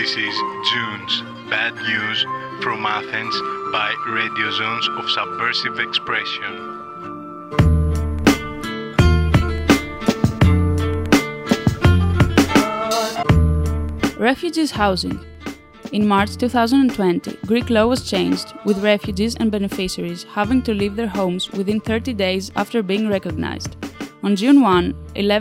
This is June's Bad News from Athens by Radio Zones of Subversive Expression. Refugees housing. In March 2020, Greek law was changed, with refugees and beneficiaries having to leave their homes within 30 days after being recognized. On June 1,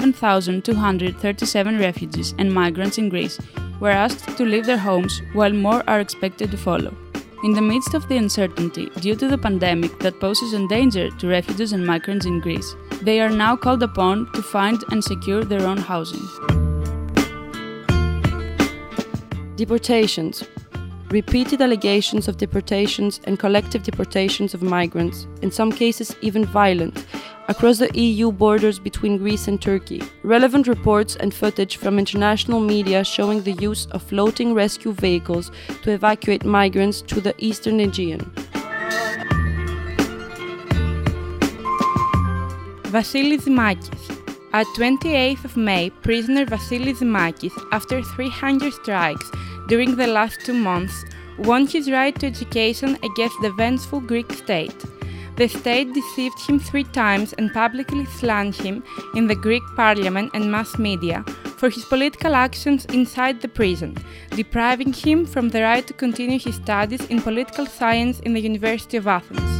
11,237 refugees and migrants in Greece were asked to leave their homes, while more are expected to follow. In the midst of the uncertainty due to the pandemic that poses a danger to refugees and migrants in Greece, they are now called upon to find and secure their own housing. Deportations. Repeated allegations of deportations and collective deportations of migrants, in some cases even violent, across the EU borders between Greece and Turkey. Relevant reports and footage from international media showing the use of floating rescue vehicles to evacuate migrants to the eastern Aegean. Vasilis Zimakis. At 28th of May, prisoner Vasilis Zimakis, after 3 hunger strikes during the last 2 months, won his right to education against the vengeful Greek state. The state deceived him 3 times and publicly slandered him in the Greek parliament and mass media for his political actions inside the prison, depriving him from the right to continue his studies in political science in the University of Athens.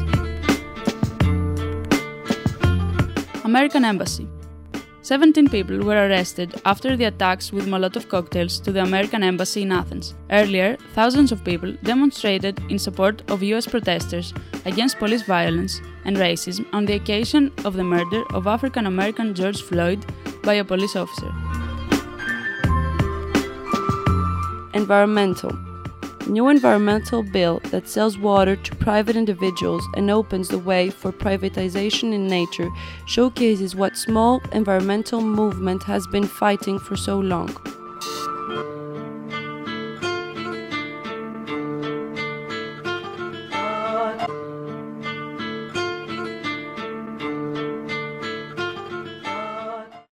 American Embassy. 17 people were arrested after the attacks with Molotov cocktails to the American Embassy in Athens. Earlier, thousands of people demonstrated in support of US protesters against police violence and racism on the occasion of the murder of African American George Floyd by a police officer. Environmental. New environmental bill that sells water to private individuals and opens the way for privatization in nature showcases what small environmental movement has been fighting for so long.